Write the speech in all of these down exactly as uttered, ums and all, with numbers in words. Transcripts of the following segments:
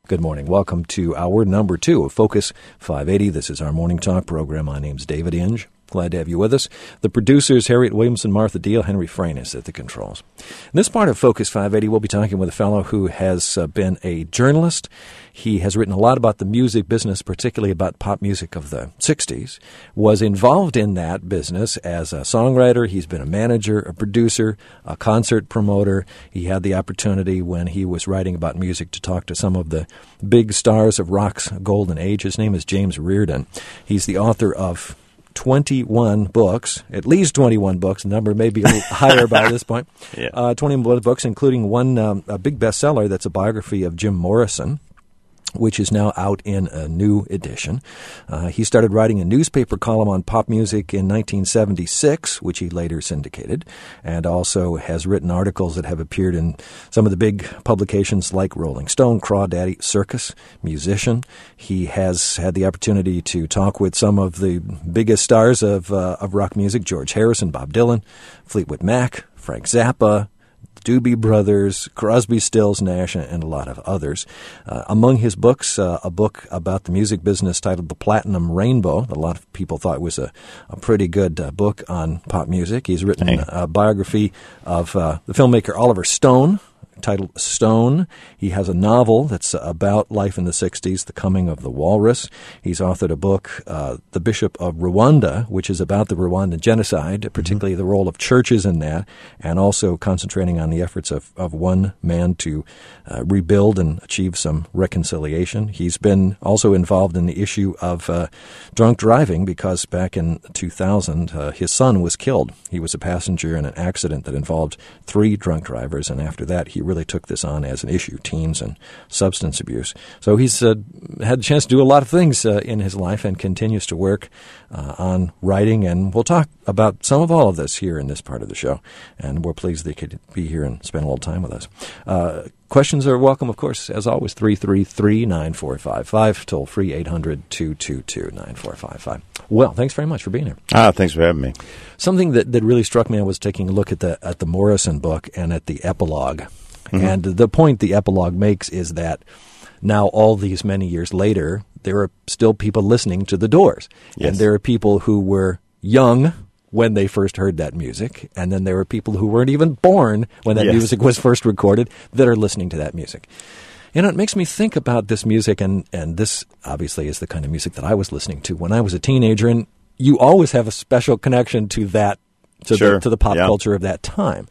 Good morning. Welcome to hour number two of Focus five eighty. This is our morning talk program. My name's David Inge. Glad to have you with us. The producers, Harriet Williamson, Martha Deal, Henry Frayne is at the controls. In this part of Focus five eighty, we'll be talking with a fellow who has uh, been a journalist. He has written a lot about the music business, particularly about pop music of the sixties, was involved in that business as a songwriter. He's been a manager, a producer, a concert promoter. He had the opportunity when he was writing about music to talk to some of the big stars of rock's golden age. His name is James Reardon. He's the author of twenty-one books, at least twenty-one books. The number may be a little higher by this point. Yeah. Uh, twenty-one books, including one um, a big bestseller that's a biography of Jim Morrison, which is now out in a new edition. Uh, he started writing a newspaper column on pop music in nineteen seventy-six, which he later syndicated, and also has written articles that have appeared in some of the big publications like Rolling Stone, Crawdaddy, Circus, Musician. He has had the opportunity to talk with some of the biggest stars of, uh, of rock music, George Harrison, Bob Dylan, Fleetwood Mac, Frank Zappa, Doobie Brothers, Crosby, Stills, Nash, and a lot of others. Uh, among his books, uh, a book about the music business titled The Platinum Rainbow. A lot of people thought was a, a pretty good uh, book on pop music. He's written hey. a biography of uh, the filmmaker Oliver Stone, titled Stone. He has a novel that's about life in the sixties, The Coming of the Walrus. He's authored a book, uh, The Bishop of Rwanda, which is about the Rwandan genocide, particularly mm-hmm. the role of churches in that, and also concentrating on the efforts of, of one man to uh, rebuild and achieve some reconciliation. He's been also involved in the issue of uh, drunk driving because back in two thousand, uh, his son was killed. He was a passenger in an accident that involved three drunk drivers, and after that he really took this on as an issue, teens and substance abuse. So he's uh, had the chance to do a lot of things uh, in his life and continues to work uh, on writing, and we'll talk about some of all of this here in this part of the show, and we're pleased that he could be here and spend a little time with us. Uh, questions are welcome, of course, as always, three three three, nine four five five, toll free eight hundred, two two two, nine four five five. Well, thanks very much for being here. Ah, thanks for having me. Something that, that really struck me, I was taking a look at the at the Morrison book and at the epilogue. Mm-hmm. And the point the epilogue makes is that now all these many years later, there are still people listening to The Doors. Yes. And there are people who were young when they first heard that music, and then there were people who weren't even born when that yes. music was first recorded that are listening to that music. You know, it makes me think about this music, and, and this obviously is the kind of music that I was listening to when I was a teenager, and you always have a special connection to that, to, sure. the, to the pop yeah. culture of that time.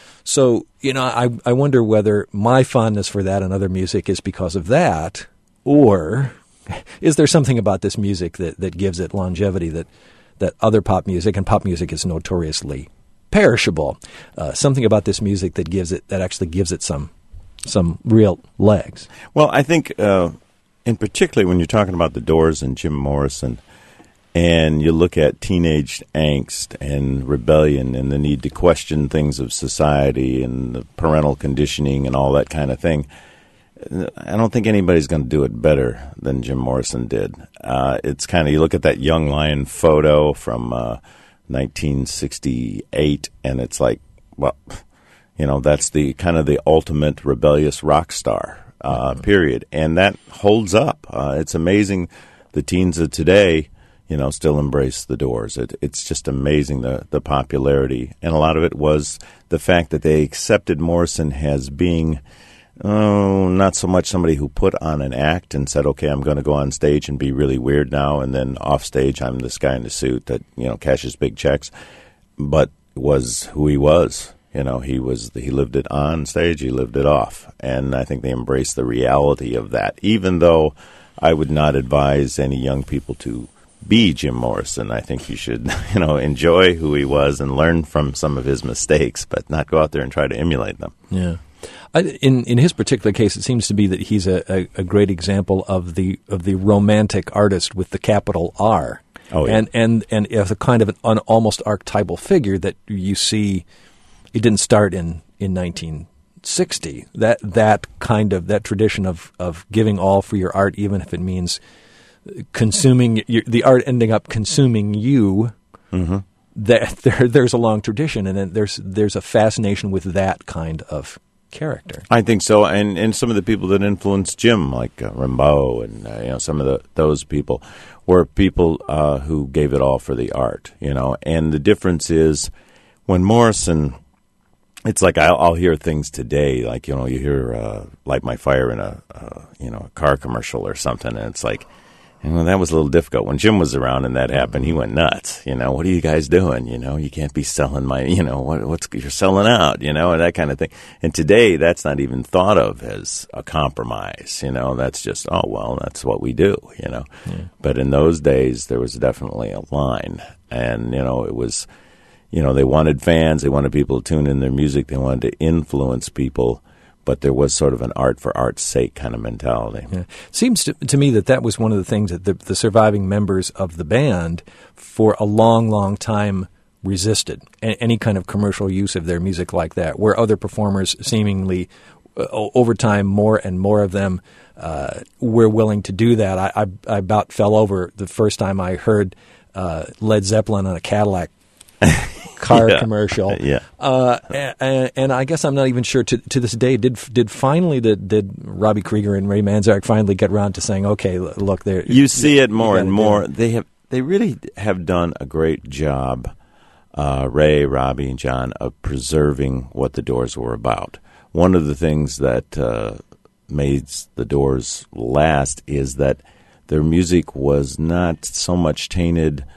So, you know, I, I wonder whether my fondness for that and other music is because of that, or is there something about this music that, that gives it longevity that, that other pop music, and pop music is notoriously perishable, uh, something about this music that gives it, that actually gives it some some real legs? Well, I think, uh, in particular, when you're talking about the Doors and Jim Morrison, and you look at teenage angst and rebellion and the need to question things of society and the parental conditioning and all that kind of thing, I don't think anybody's going to do it better than Jim Morrison did. Uh, it's kind of, you look at that young lion photo from uh, nineteen sixty-eight, and it's like, well, you know, that's the kind of the ultimate rebellious rock star, uh, mm-hmm. period. And that holds up. Uh, it's amazing the teens of today, you know, still embrace the Doors. It, it's just amazing, the, the popularity. And a lot of it was the fact that they accepted Morrison as being, oh, not so much somebody who put on an act and said, okay, I'm going to go on stage and be really weird now, and then off stage I'm this guy in the suit that, you know, cashes big checks, but was who he was. You know, he was he lived it on stage, he lived it off. And I think they embraced the reality of that, even though I would not advise any young people to be Jim Morrison. I think you should, you know, enjoy who he was and learn from some of his mistakes, but not go out there and try to emulate them. Yeah. I, in in his particular case, it seems to be that he's a, a, a great example of the of the romantic artist with the capital R. Oh, yeah. And and and as a kind of an, an almost archetypal figure that you see. It didn't start in, in nineteen sixty. That that kind of that tradition of, of giving all for your art, even if it means consuming your, the art ending up consuming you. Mm-hmm. That there there's a long tradition, and then there's there's a fascination with that kind of character. I think so, and and some of the people that influenced Jim, like uh, Rimbaud, and uh, you know some of the those people, were people uh, who gave it all for the art. You know, and the difference is when Morrison. It's like I'll, I'll hear things today, like you know, you hear uh, "Light My Fire" in a uh, you know a car commercial or something, and it's like. Well, that was a little difficult. When Jim was around and that happened, he went nuts. You know, what are you guys doing? You know, you can't be selling my, you know, what, what's you're selling out, you know, and that kind of thing. And today, that's not even thought of as a compromise. You know, that's just, oh, well, that's what we do, you know. Yeah. But in those days, there was definitely a line. And, you know, it was, you know, they wanted fans. They wanted people to tune in their music. They wanted to influence people. But there was sort of an art for art's sake kind of mentality. Yeah. Seems to, to me that that was one of the things that the, the surviving members of the band for a long, long time resisted a- any kind of commercial use of their music like that, where other performers seemingly uh, over time, more and more of them uh, were willing to do that. I, I, I about fell over the first time I heard uh, Led Zeppelin on a Cadillac car yeah. commercial. yeah. Uh, and, and I guess I'm not even sure to to this day, did did finally, did, did Robbie Krieger and Ray Manzarek finally get around to saying, okay, look, there. You see it more and more. They have they really have done a great job, uh, Ray, Robbie, and John, of preserving what the Doors were about. One of the things that uh, made the Doors last is that their music was not so much tainted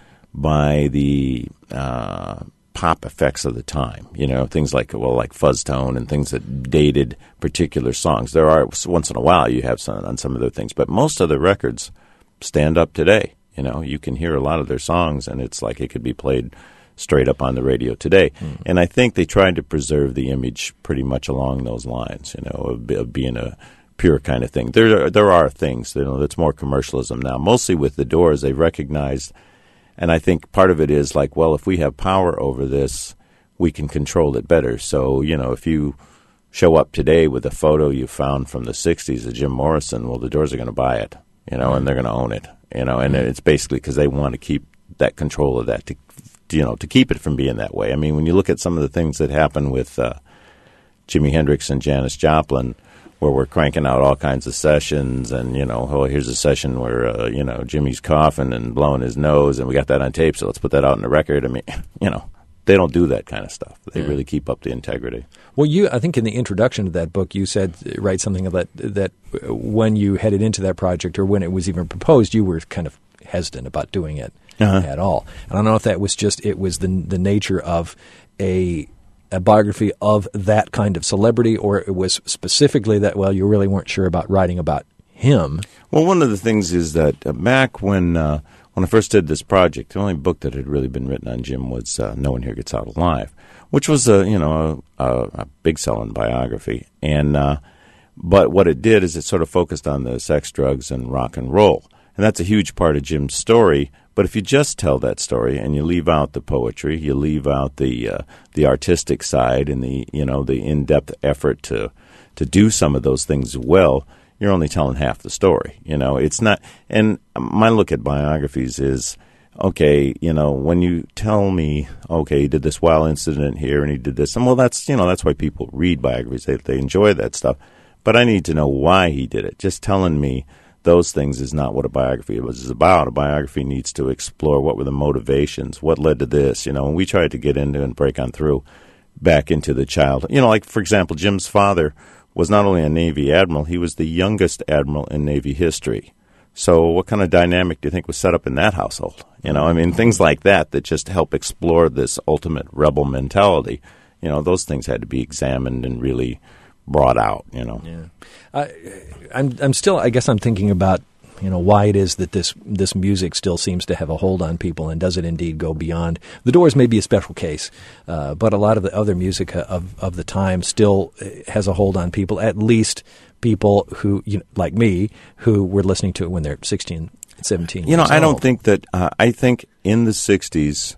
by the uh, pop effects of the time, you know, things like, well, like fuzz tone and things that dated particular songs. There are, once in a while, you have some on some of their things, but most of the records stand up today. You know, you can hear a lot of their songs, and it's like it could be played straight up on the radio today. Mm. And I think they tried to preserve the image pretty much along those lines, you know, of, of being a pure kind of thing. There, there are things, you know, that's more commercialism now. Mostly with the Doors, they recognized. And I think part of it is like, well, if we have power over this, we can control it better. So, you know, if you show up today with a photo you found from the sixties of Jim Morrison, well, the Doors are going to buy it, you know, mm-hmm. and they're going to own it, you know, and mm-hmm. it's basically because they want to keep that control of that, to, you know, to keep it from being that way. I mean, when you look at some of the things that happen with uh, Jimi Hendrix and Janis Joplin, where we're cranking out all kinds of sessions and, you know, oh, here's a session where, uh, you know, Jimmy's coughing and blowing his nose and we got that on tape, so let's put that out in the record. I mean, you know, they don't do that kind of stuff. They yeah. really keep up the integrity. Well, you, I think in the introduction to that book, you said, write something of that, that when you headed into that project or when it was even proposed, you were kind of hesitant about doing it uh-huh. at all. And I don't know if that was just, it was the the nature of a... a biography of that kind of celebrity, or it was specifically that, well, you really weren't sure about writing about him. Well, one of the things is that uh, back when uh, when I first did this project, the only book that had really been written on Jim was uh, No One Here Gets Out Alive, which was a you know a, a big selling biography. And uh, but what it did is it sort of focused on the sex, drugs, and rock and roll, and that's a huge part of Jim's story. But if you just tell that story and you leave out the poetry, you leave out the uh, the artistic side and the you know the in-depth effort to to do some of those things well, you're only telling half the story. You know, it's not. And my look at biographies is, okay, you know, when you tell me, okay, he did this wild incident here and he did this, and well, that's you know that's why people read biographies. They they enjoy that stuff. But I need to know why he did it. Just telling me those things is not what a biography was about. A biography needs to explore what were the motivations, what led to this, you know, and we tried to get into and break on through back into the child. You know, like, for example, Jim's father was not only a Navy admiral, he was the youngest admiral in Navy history. So what kind of dynamic do you think was set up in that household? You know, I mean, things like that that just help explore this ultimate rebel mentality. You know, those things had to be examined and really brought out, you know. Yeah. I, I'm I'm still, I guess I'm thinking about, you know, why it is that this this music still seems to have a hold on people, and does it indeed go beyond? The Doors may be a special case, uh, but a lot of the other music of, of the time still has a hold on people, at least people who, you know, like me, who were listening to it when they're sixteen, seventeen You know, years I don't old. think that, uh, I think in the sixties,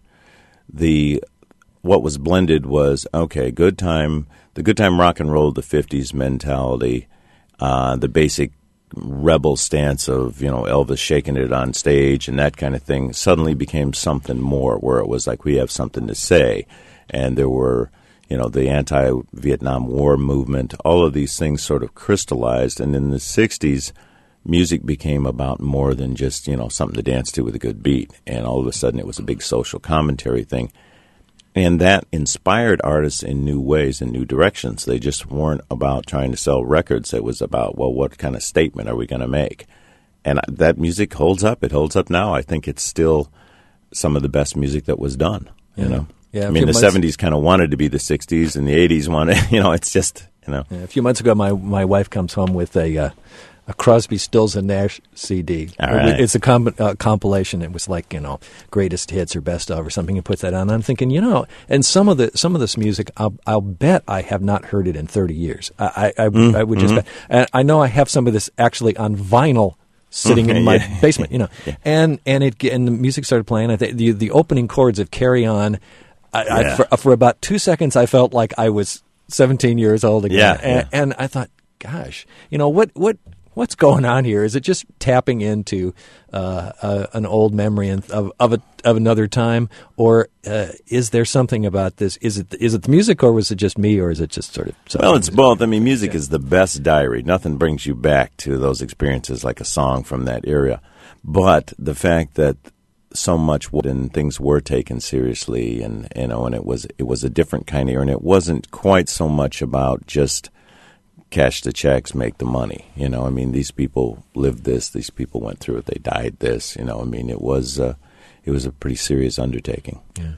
the what was blended was, okay, good time, the good time rock and roll, the fifties mentality, uh, the basic rebel stance of, you know, Elvis shaking it on stage and that kind of thing suddenly became something more, where it was like we have something to say. And there were, you know, the anti-Vietnam War movement, all of these things sort of crystallized. And in the sixties, music became about more than just, you know, something to dance to with a good beat. And all of a sudden it was a big social commentary thing. And that inspired artists in new ways and new directions. They just weren't about trying to sell records. It was about, well, what kind of statement are we going to make? And that music holds up. It holds up now. I think it's still some of the best music that was done, you yeah. know. Yeah, I mean, the months, seventies kind of wanted to be the sixties, and the eighties wanted, you know, it's just, you know. Yeah, a few months ago, my, my wife comes home with a uh, a Crosby, Stills and Nash C D. All right. It's a com- uh, compilation. It was like, you know, greatest hits or best of or something. He puts that on. And I'm thinking, you know, and some of the some of this music, I'll, I'll bet I have not heard it in thirty years. I I, I, mm, I would just mm-hmm. bet. And I know I have some of this actually on vinyl sitting in my yeah. basement, you know. yeah. And and it and the music started playing. I think the the opening chords of Carry On. I, yeah. I, for, for about two seconds, I felt like I was seventeen years old again. Yeah, and, yeah. and I thought, gosh, you know, what, what, what's going on here? Is it just tapping into uh, uh, an old memory of of, a, of another time, or uh, is there something about this? Is it is it the music, or was it just me, or is it just sort of? Well, it's both. I mean, music yeah. is the best diary. Nothing brings you back to those experiences like a song from that era, but the fact that so much and things were taken seriously, and you know, and it was it was a different kind of era, and it wasn't quite so much about just cash the checks, make the money. You know, I mean, these people lived this, these people went through it, they died this. You know, I mean, it was uh, it was a pretty serious undertaking. Yeah.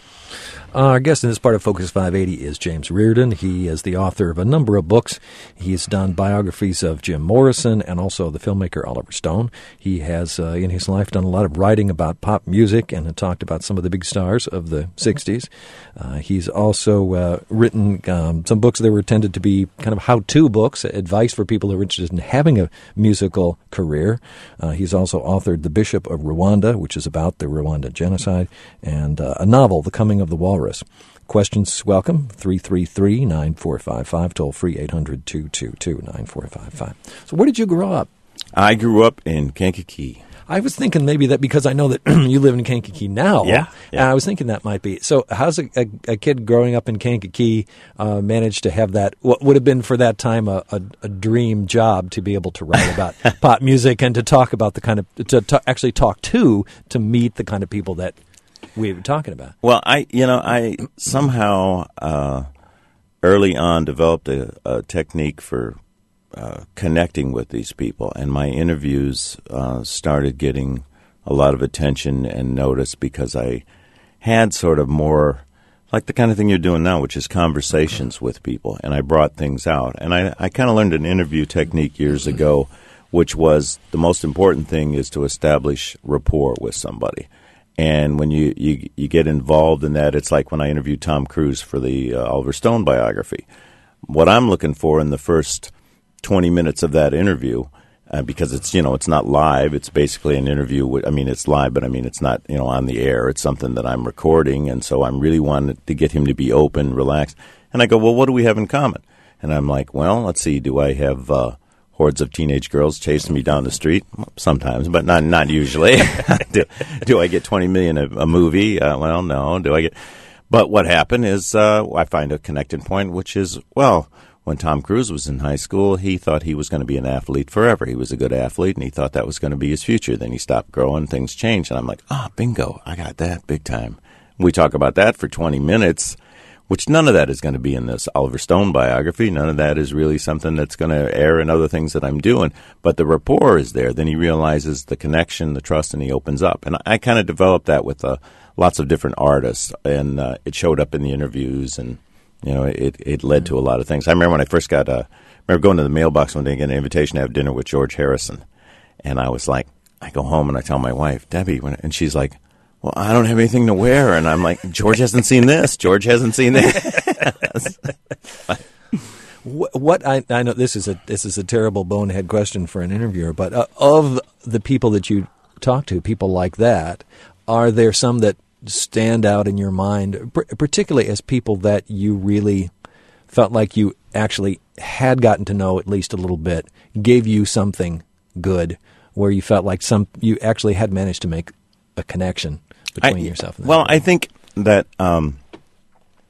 Uh, our guest in this part of Focus five eighty is James Reardon. He is the author of a number of books. He's done biographies of Jim Morrison and also the filmmaker Oliver Stone. He has, uh, in his life, done a lot of writing about pop music and had talked about some of the big stars of the sixties. Uh, he's also uh, written um, some books that were intended to be kind of how-to books, advice for people who are interested in having a musical career. Uh, he's also authored The Bishop of Rwanda, which is about the Rwanda genocide, and uh, a novel, The Coming of the Walrus. Questions welcome, three three three, nine four five five, toll free eight hundred, two two two, nine four five five. So where did you grow up? I grew up in Kankakee. I was thinking maybe that because I know that you live in Kankakee now. Yeah, yeah. And I was thinking that might be. So how's a, a, a kid growing up in Kankakee uh, managed to have that, what would have been for that time a, a, a dream job to be able to write about pop music and to talk about the kind of, to, to actually talk to, to meet the kind of people that we were talking about? Well, I, you know, I somehow uh, early on developed a, a technique for uh, connecting with these people, and my interviews uh, started getting a lot of attention and notice because I had sort of more like the kind of thing you're doing now, which is conversations with people, and I brought things out. And I, I kind of learned an interview technique years ago, which was the most important thing is to establish rapport with somebody. And when you, you, you get involved in that, it's like when I interviewed Tom Cruise for the uh, Oliver Stone biography. What I'm looking for in the first twenty minutes of that interview, uh, because it's, you know, it's not live. It's basically an interview. With, I mean, it's live, but I mean, it's not, you know, on the air. It's something that I'm recording. And so I'm really wanting to get him to be open, relaxed. And I go, well, what do we have in common? And I'm like, well, let's see. Do I have uh, hordes of teenage girls chasing me down the street? Sometimes, but not not usually. do, do I get twenty million a, a movie? Uh, well, no. Do I get? But what happened is uh, I find a connecting point, which is, well, when Tom Cruise was in high school, he thought he was going to be an athlete forever. He was a good athlete, and he thought that was going to be his future. Then he stopped growing, things changed, and I'm like, ah, oh, bingo, I got that big time. We talk about that for twenty minutes, which none of that is going to be in this Oliver Stone biography. None of that is really something that's going to air in other things that I'm doing. But the rapport is there. Then he realizes the connection, the trust, and he opens up. And I kind of developed that with uh, lots of different artists, and uh, it showed up in the interviews, and you know, it, it led to a lot of things. I remember when I first got, uh, I remember going to the mailbox one day and getting an invitation to have dinner with George Harrison. And I was like, I go home and I tell my wife, Debbie, when, and she's like, well, I don't have anything to wear. And I'm like, George hasn't seen this. George hasn't seen this. What I, I know this is a this is a terrible bonehead question for an interviewer, but uh, of the people that you talk to, people like that, are there some that stand out in your mind, particularly as people that you really felt like you actually had gotten to know at least a little bit, gave you something good, where you felt like some you actually had managed to make a connection between I, yourself and them? Well, I think that um,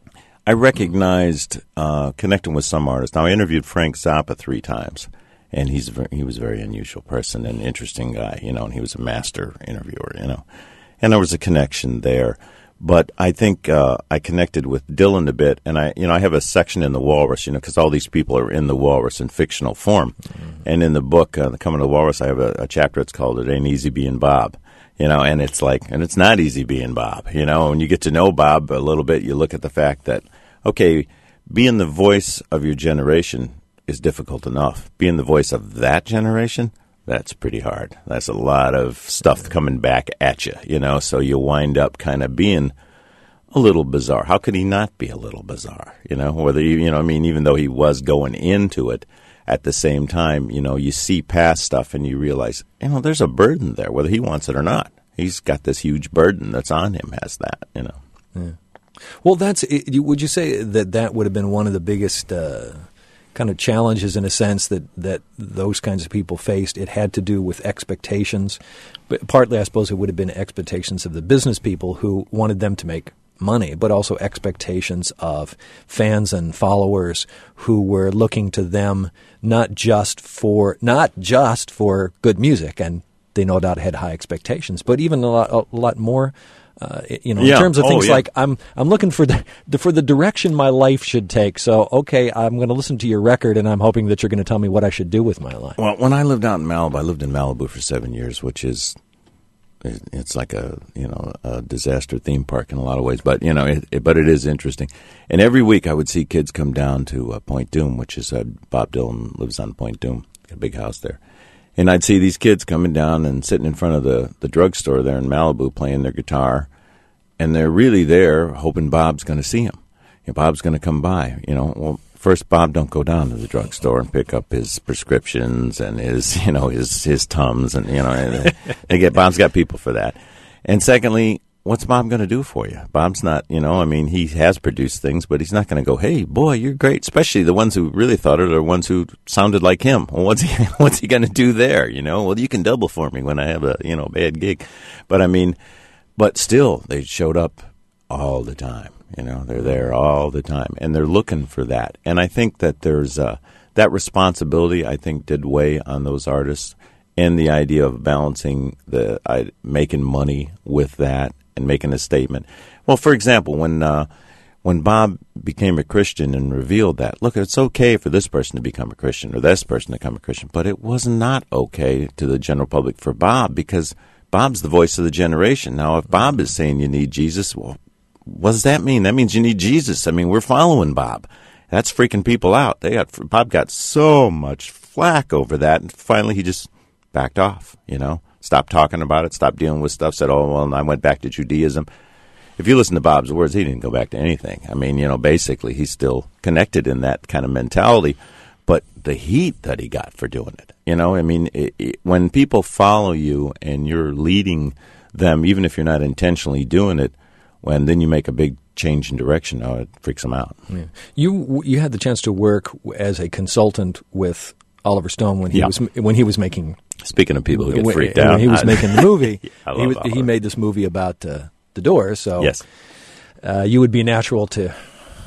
I recognized uh, connecting with some artists. Now, I interviewed Frank Zappa three times, and he's very, he was a very unusual person and interesting guy, you know, and he was a master interviewer, you know. And there was a connection there. But I think uh, I connected with Dylan a bit, and I, you know, I have a section in the Walrus, you know, because all these people are in the Walrus in fictional form. Mm-hmm. And in the book, uh, The Coming of the Walrus, I have a, a chapter. It's called "It Ain't Easy Being Bob," you know, and it's like, and it's not easy being Bob, you know. When you get to know Bob a little bit, you look at the fact that, okay, being the voice of your generation is difficult enough. Being the voice of that generation, that's pretty hard. That's a lot of stuff coming back at you, you know, so you wind up kind of being a little bizarre. How could he not be a little bizarre, you know, whether you, you know, I mean, even though he was going into it, at the same time, you know, you see past stuff and you realize, you know, there's a burden there, whether he wants it or not. He's got this huge burden that's on him, has that, you know. Yeah. Well, that's, would you say that that would have been one of the biggest uh kind of challenges in a sense that, that those kinds of people faced? It had to do with expectations. But partly, I suppose, it would have been expectations of the business people who wanted them to make money, but also expectations of fans and followers who were looking to them not just for not just for good music, and they no doubt had high expectations, but even a lot, a lot more. Uh, you know, yeah. in terms of oh, things yeah. like I'm, I'm looking for the, the for the direction my life should take. So, okay, I'm going to listen to your record, and I'm hoping that you're going to tell me what I should do with my life. Well, when I lived out in Malibu, I lived in Malibu for seven years, which is, it's like a you know a disaster theme park in a lot of ways. But you know, it, it, but it is interesting. And every week I would see kids come down to uh, Point Doom, which is uh, Bob Dylan lives on Point Doom, a big house there. And I'd see these kids coming down and sitting in front of the, the drugstore there in Malibu playing their guitar, and they're really there hoping Bob's going to see them. You know, Bob's going to come by. You know, well, first, Bob don't go down to the drugstore and pick up his prescriptions and his, you know, his his Tums, and you know, and they get Bob's got people for that. And secondly, what's Bob going to do for you? Bob's not, you know, I mean, he has produced things, but he's not going to go, hey, boy, you're great. Especially the ones who really thought it are the ones who sounded like him. Well, what's he, what's he going to do there, you know? Well, you can double for me when I have a, you know, bad gig. But, I mean, but still, they showed up all the time. You know, they're there all the time, and they're looking for that. And I think that there's uh, that responsibility, I think, did weigh on those artists, and the idea of balancing the uh, making money with that and making a statement. Well, for example, when uh, when Bob became a Christian and revealed that, look, it's okay for this person to become a Christian or this person to become a Christian, but it was not okay to the general public for Bob, because Bob's the voice of the generation. Now, if Bob is saying you need Jesus, well, what does that mean? That means you need Jesus. I mean, we're following Bob. That's freaking people out. They got Bob got so much flack over that, and finally he just backed off, you know, stopped talking about it, stopped dealing with stuff, said, oh, well, I went back to Judaism. If you listen to Bob's words, he didn't go back to anything. I mean, you know, basically he's still connected in that kind of mentality, but the heat that he got for doing it, you know, I mean, it, it, when people follow you and you're leading them, even if you're not intentionally doing it, when then you make a big change in direction, oh, it freaks them out. Yeah. You you had the chance to work as a consultant with Oliver Stone when he yeah. was when he was making. Speaking of people who get when, freaked when out, he was I, making the movie. I love he, was, Oliver. he made this movie about uh, the Doors, so yes, uh, you would be natural to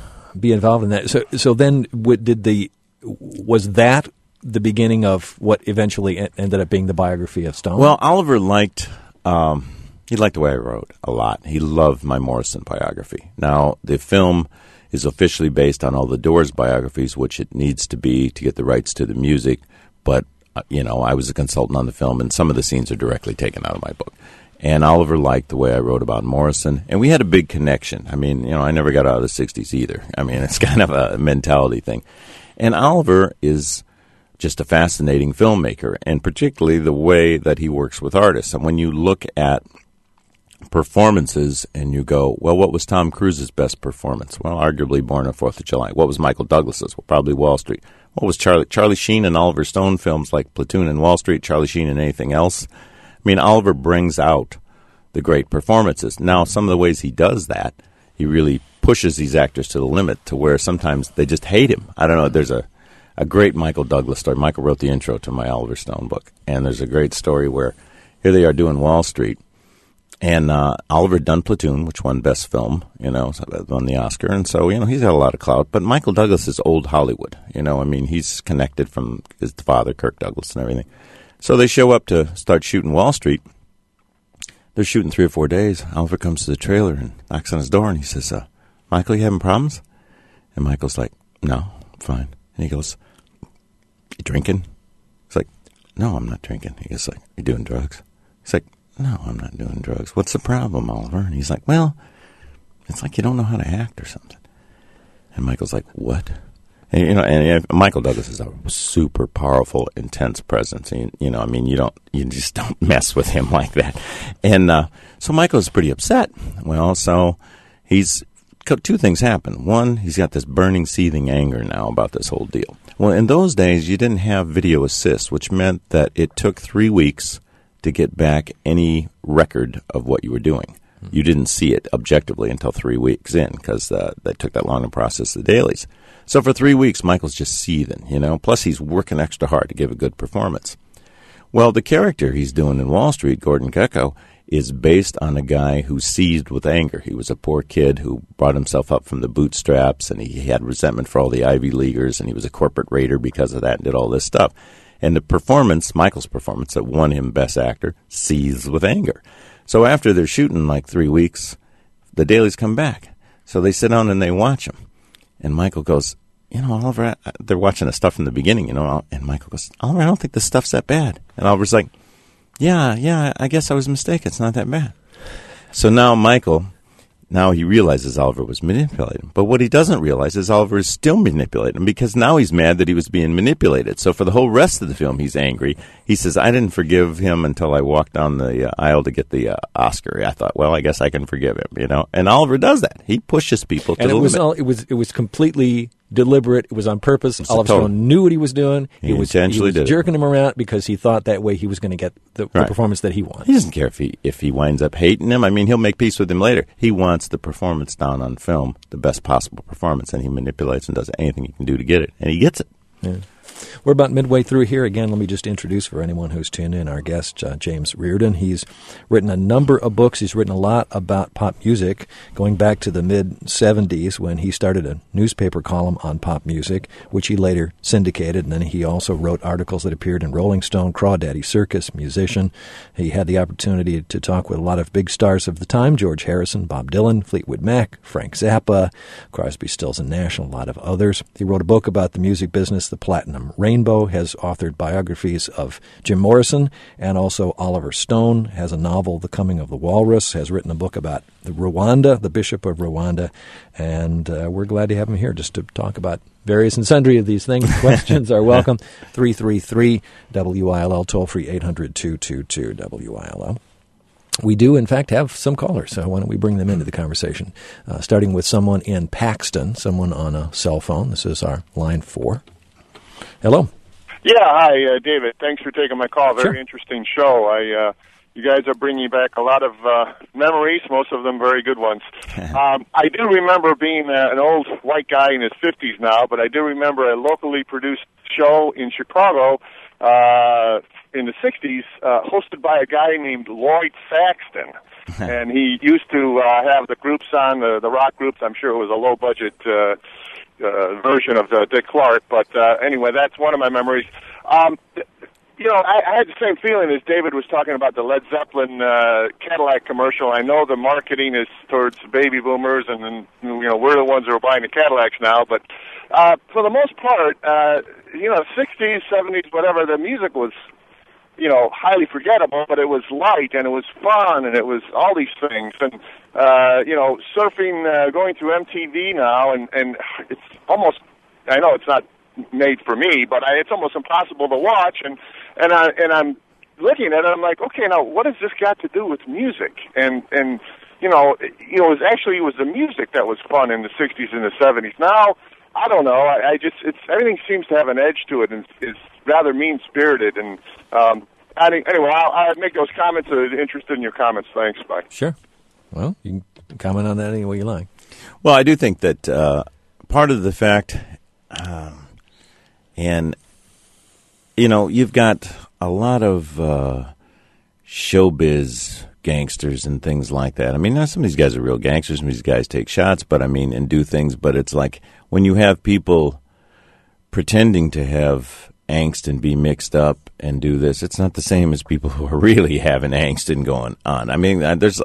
be involved in that. So so then, what did the was that the beginning of what eventually ended up being the biography of Stone? Well, Oliver liked. Um, He liked the way I wrote a lot. He loved my Morrison biography. Now, the film is officially based on all the Doors biographies, which it needs to be to get the rights to the music. But, uh, you know, I was a consultant on the film, and some of the scenes are directly taken out of my book. And Oliver liked the way I wrote about Morrison, and we had a big connection. I mean, you know, I never got out of the sixties either. I mean, it's kind of a mentality thing. And Oliver is just a fascinating filmmaker, and particularly the way that he works with artists. And when you look at performances and you go, well, what was Tom Cruise's best performance? Well, arguably Born on Fourth of July. What was Michael Douglas's? Well, probably Wall Street. What was Charlie Charlie Sheen and Oliver Stone films like Platoon and Wall Street, Charlie Sheen and anything else? I mean, Oliver brings out the great performances. Now, some of the ways he does that, he really pushes these actors to the limit to where sometimes they just hate him. I don't know. There's a, a great Michael Douglas story. Michael wrote the intro to my Oliver Stone book, and there's a great story where here they are doing Wall Street, And uh, Oliver had done Platoon, which won Best Film, you know, won the Oscar. And so, you know, he's got a lot of clout. But Michael Douglas is old Hollywood. You know, I mean, he's connected from his father, Kirk Douglas, and everything. So they show up to start shooting Wall Street. They're shooting three or four days. Oliver comes to the trailer and knocks on his door, and he says, uh, Michael, you having problems? And Michael's like, no, I'm fine. And he goes, you drinking? He's like, no, I'm not drinking. He goes like, you doing drugs? He's like, no, I'm not doing drugs. What's the problem, Oliver? And he's like, well, it's like you don't know how to act or something. And Michael's like, what? And, you know, and uh, Michael Douglas is a super powerful, intense presence. And, you know, I mean, you don't, you just don't mess with him like that. And uh, so Michael's pretty upset. Well, so he's, two things happen. One, he's got this burning, seething anger now about this whole deal. Well, in those days, you didn't have video assist, which meant that it took three weeks to get back any record of what you were doing. You didn't see it objectively until three weeks in because uh, they took that long to process the dailies. So for three weeks, Michael's just seething, you know. Plus, he's working extra hard to give a good performance. Well, the character he's doing in Wall Street, Gordon Gekko, is based on a guy who seethed with anger. He was a poor kid who brought himself up from the bootstraps, and he had resentment for all the Ivy Leaguers, and he was a corporate raider because of that and did all this stuff. And the performance, Michael's performance that won him Best Actor, seethes with anger. So after they're shooting like three weeks, the dailies come back. So they sit down and they watch him. And Michael goes, you know, Oliver, I, they're watching the stuff from the beginning, you know. And Michael goes, Oliver, I don't think the stuff's that bad. And Oliver's like, yeah, yeah, I guess I was mistaken. It's not that bad. So now Michael, now he realizes Oliver was manipulating him. But what he doesn't realize is Oliver is still manipulating him because now he's mad that he was being manipulated. So for the whole rest of the film, he's angry. He says, I didn't forgive him until I walked down the uh, aisle to get the uh, Oscar. I thought, well, I guess I can forgive him, you know. And Oliver does that. He pushes people to and the it was limit. all, it was it was completely deliberate. It was on purpose. It's Oliver Stone knew what he was doing. He, he was, intentionally he was did jerking him around because he thought that way he was going to get the, right. the performance that he wants. He doesn't care if he if he winds up hating him. I mean, he'll make peace with him later. He wants the performance down on film, the best possible performance, and he manipulates and does anything he can do to get it, and he gets it. Yeah. We're about midway through here. Again, let me just introduce for anyone who's tuned in our guest, uh, James Reardon. He's written a number of books. He's written a lot about pop music, going back to the mid-seventies when he started a newspaper column on pop music, which he later syndicated. And then he also wrote articles that appeared in Rolling Stone, Crawdaddy Circus, Musician. He had the opportunity to talk with a lot of big stars of the time, George Harrison, Bob Dylan, Fleetwood Mac, Frank Zappa, Crosby, Stills and Nash, and a lot of others. He wrote a book about the music business, The Platinum Rainbow, has authored biographies of Jim Morrison and also Oliver Stone, has a novel, The Coming of the Walrus, has written a book about the Rwanda, the Bishop of Rwanda, and uh, we're glad to have him here just to talk about various and sundry of these things. Questions are welcome. three three three W I L L, toll-free eight hundred two two two W I L L. We do, in fact, have some callers, so why don't we bring them into the conversation, uh, starting with someone in Paxton, someone on a cell phone. This is our line four. Hello. Yeah, hi, uh, David. Thanks for taking my call. Very Sure. interesting show. I, uh, you guys are bringing back a lot of uh, memories, most of them very good ones. um, I do remember being uh, an old white guy in his fifties now, but I do remember a locally produced show in Chicago uh, in the sixties, uh, hosted by a guy named Lloyd Saxton. And he used to uh, have the groups on, the, the rock groups. I'm sure it was a low-budget uh, uh, version of uh, Dick Clark. But uh, anyway, that's one of my memories. Um, you know, I, I had the same feeling as David was talking about the Led Zeppelin uh, Cadillac commercial. I know the marketing is towards baby boomers, and, and you know, we're the ones who are buying the Cadillacs now. But uh, for the most part, uh, you know, sixties, seventies, whatever, the music was, you know, highly forgettable, but it was light and it was fun and it was all these things. And, uh, you know, surfing, uh, going through M T V now, and, and it's almost, I know it's not made for me, but I, it's almost impossible to watch. And, and, I, and I'm looking at it, I'm like, okay, now what has this got to do with music? And, and, you know, you know, it was actually, it was the music that was fun in the sixties and the seventies. Now, I don't know. I, I just, it's, everything seems to have an edge to it and is rather mean-spirited. And um, I think, anyway, I'll, I'll make those comments. I'm interested in your comments. Thanks. Bye. Sure. Well, you can comment on that any way you like. Well, I do think that uh, part of the fact, um, and, you know, you've got a lot of uh, showbiz gangsters and things like that. I mean, now some of these guys are real gangsters, some of these guys take shots, but I mean, and do things, but it's like when you have people pretending to have angst and be mixed up and do this, it's not the same as people who are really having angst and going on. I mean, there's,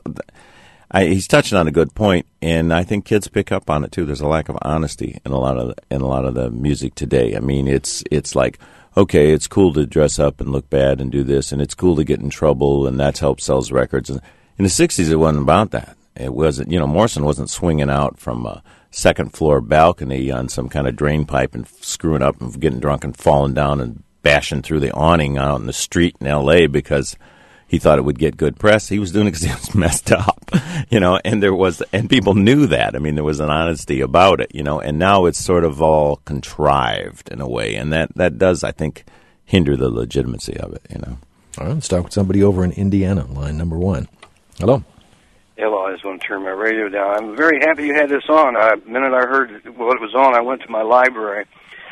I, he's touching on a good point, and I think kids pick up on it too. There's a lack of honesty in a lot of in a lot of the music today. I mean, it's it's like, okay, it's cool to dress up and look bad and do this, and it's cool to get in trouble, and that's helped sells records. And in the sixties, it wasn't about that. It wasn't, you know, Morrison wasn't swinging out from a second floor balcony on some kind of drain pipe and screwing up and getting drunk and falling down and bashing through the awning out in the street in L A because he thought it would get good press. He was doing it because he was messed up, you know, and there was, and people knew that. I mean, there was an honesty about it, you know, and now it's sort of all contrived in a way, and that, that does, I think, hinder the legitimacy of it, you know. All right, let's talk with somebody over in Indiana, line number one. Hello. Hello, I just want to turn my radio down. I'm very happy you had this on. Uh, the minute I heard what it was on, I went to my library,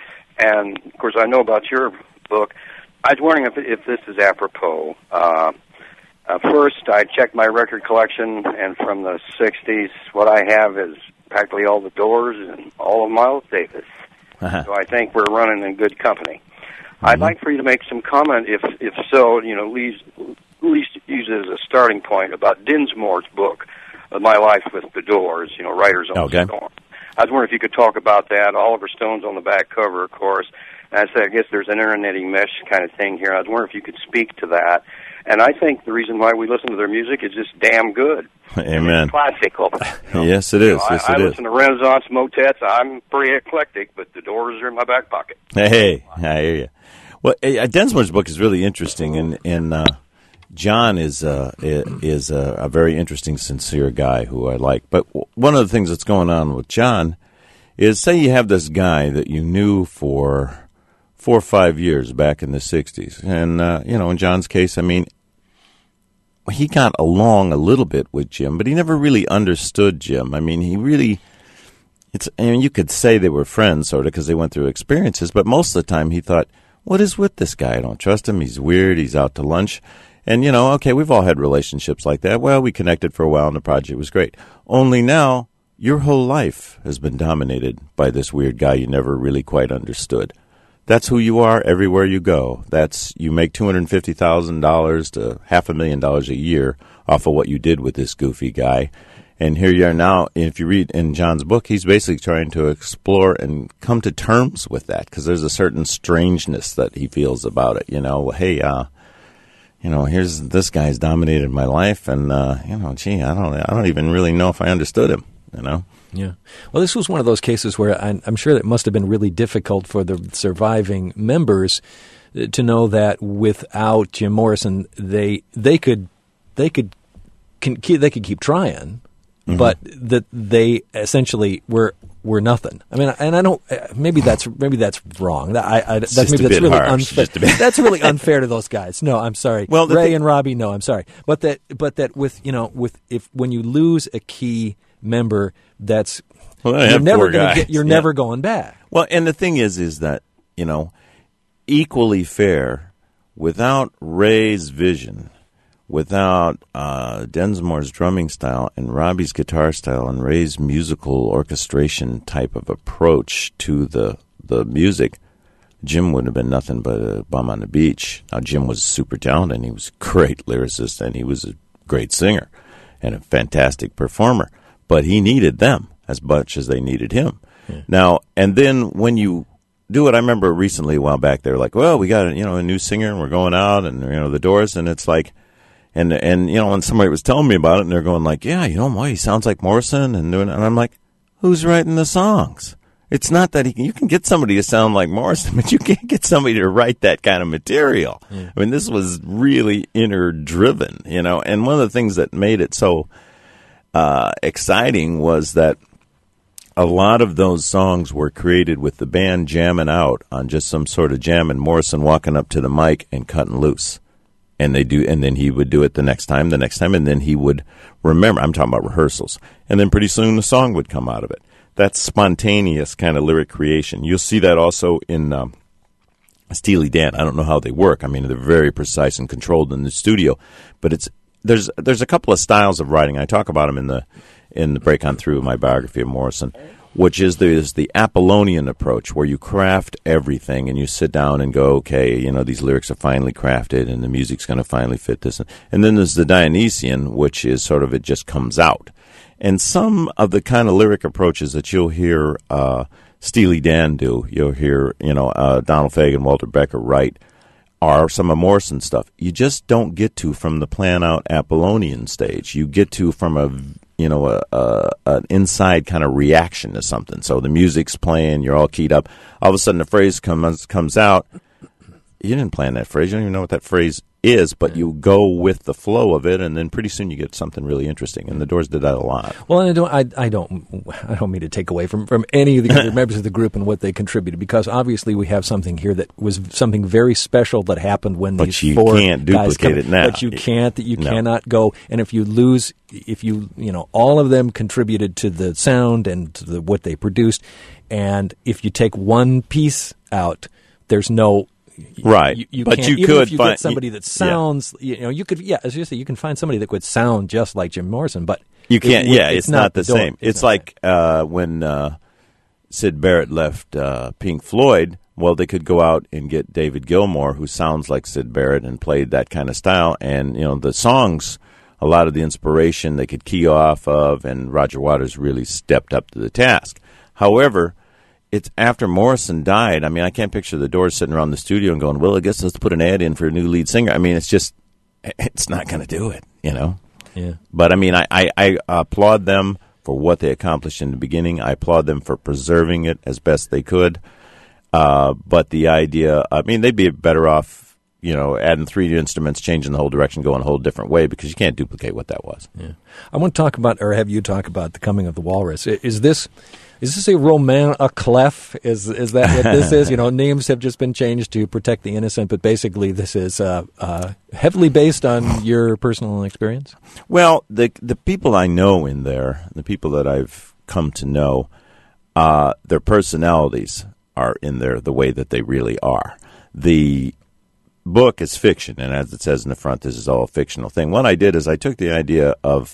and, of course, I know about your book. I was wondering if, if this is apropos. Uh, uh, first, I checked my record collection, and from the sixties, what I have is practically all the Doors and all of Miles Davis. Uh-huh. So I think we're running in good company. Mm-hmm. I'd like for you to make some comment, if if so, you know, at least, at least use it as a starting point about Dinsmore's book, uh, My Life with the Doors, you know, Writers on okay. the Storm. I was wondering if you could talk about that. Oliver Stone's on the back cover, of course. And I said, I guess there's an internet-y mesh kind of thing here. I was wondering if you could speak to that. And I think the reason why we listen to their music is just damn good. Amen. It's classical. You know? Yes, it is. You know, yes, I, it I is. listen to Renaissance motets. I'm pretty eclectic, but the Doors are in my back pocket. Hey, I hear you. Well, uh, Densmore's book is really interesting, and, and uh, John is uh, is a, a very interesting, sincere guy who I like. But w- one of the things that's going on with John is, say you have this guy that you knew for four or five years back in the sixties. And, uh, you know, in John's case, I mean, he got along a little bit with Jim, but he never really understood Jim. I mean, he really, it's, I mean, you could say they were friends, sort of, because they went through experiences, but most of the time he thought, what is with this guy? I don't trust him. He's weird. He's out to lunch. And, you know, okay, we've all had relationships like that. Well, we connected for a while and the project was great. Only now, your whole life has been dominated by this weird guy you never really quite understood. That's who you are everywhere you go. That's, you make two hundred fifty thousand dollars to half a million dollars a year off of what you did with this goofy guy. And here you are now. If you read in John's book, he's basically trying to explore and come to terms with that, because there's a certain strangeness that he feels about it. You know, hey, uh, you know, here's this guy's dominated my life, and uh, you know, gee, I don't, I don't even really know if I understood him. You know. Yeah. Well, this was one of those cases where I, I'm sure it must have been really difficult for the surviving members to know that without Jim Morrison, they they could they could can, they could keep trying, mm-hmm. but that they essentially were were nothing. I mean, and I don't. Maybe that's maybe that's wrong. I, I that's maybe that's really harsh, unfair. That's really unfair to those guys. No, I'm sorry. Well, Ray thing- and Robbie, no, I'm sorry. But that but that with you know with if when you lose a key member, that's well, you're never going to get. You're yeah. never going back. Well, and the thing is, is that, you know, equally fair, without Ray's vision, without uh, Densmore's drumming style and Robbie's guitar style and Ray's musical orchestration type of approach to the the music, Jim would have been nothing but a bum on the beach. Now, Jim was super talented, and he was a great lyricist, and he was a great singer and a fantastic performer. But he needed them as much as they needed him. Yeah. Now, and then when you do it, I remember recently a while back, they were like, well, we got a, you know, a new singer and we're going out and, you know, the Doors. And it's like, and, and, you know, when somebody was telling me about it and they're going like, yeah, you know, boy, he sounds like Morrison and doing, and I'm like, who's writing the songs? It's not that he can, you can get somebody to sound like Morrison, but you can't get somebody to write that kind of material. Yeah. I mean, this was really inner driven, you know, and one of the things that made it so Uh, exciting was that a lot of those songs were created with the band jamming out on just some sort of jam and Morrison walking up to the mic and cutting loose. And they do, and then he would do it the next time, the next time, and then he would remember. I'm talking about rehearsals. And then pretty soon the song would come out of it. That's spontaneous kind of lyric creation. You'll see that also in um, Steely Dan. I don't know how they work. I mean, they're very precise and controlled in the studio, but it's there's there's a couple of styles of writing. I talk about them in the in the Break On Through, my biography of Morrison, which is the, is the Apollonian approach, where you craft everything and you sit down and go, okay, you know, these lyrics are finally crafted and the music's going to finally fit this. And then there's the Dionysian, which is sort of it just comes out. And some of the kind of lyric approaches that you'll hear uh, Steely Dan do, you'll hear, you know, uh, Donald Fagen, Walter Becker write, are some of Morrison stuff. You just don't get to from the plan-out Apollonian stage. You get to from a you know, a, a, an inside kind of reaction to something. So the music's playing, you're all keyed up. All of a sudden, the phrase comes comes out. You didn't plan that phrase. You don't even know what that phrase is, but you go with the flow of it, and then pretty soon you get something really interesting. And the Doors did that a lot. Well, and I don't, I, I don't, I don't mean to take away from, from any of the other members of the group and what they contributed, because obviously we have something here that was something very special that happened when but these you four can't guys duplicate come, it now. But you can't. You no. cannot go. And if you lose, if you, you know, all of them contributed to the sound and to the, what they produced, and if you take one piece out, there's no. Right, you, you but can't, you even could if you find get somebody that sounds, yeah. you know, you could, yeah, as you say, you can find somebody that could sound just like Jim Morrison, but you can't. It, yeah, it's, it's not, not the door. same. It's, it's like uh, when uh, Syd Barrett left uh, Pink Floyd. Well, they could go out and get David Gilmour, who sounds like Syd Barrett and played that kind of style, and you know the songs. A lot of the inspiration they could key off of, and Roger Waters really stepped up to the task. However, it's after Morrison died. I mean, I can't picture the Doors sitting around the studio and going, well, I guess let's put an ad in for a new lead singer. I mean, it's just, it's not going to do it, you know? Yeah. But, I mean, I, I, I applaud them for what they accomplished in the beginning. I applaud them for preserving it as best they could. Uh, but the idea, I mean, they'd be better off, you know, adding three instruments, changing the whole direction, going a whole different way, because you can't duplicate what that was. Yeah. I want to talk about, or have you talk about the coming of the Walrus. Is this... Is this a roman a clef? Is is that what this is? You know, names have just been changed to protect the innocent, but basically this is uh, uh, heavily based on your personal experience? Well, the the people I know in there, the people that I've come to know, uh, their personalities are in there the way that they really are. The book is fiction, and as it says in the front, this is all a fictional thing. What I did is I took the idea of,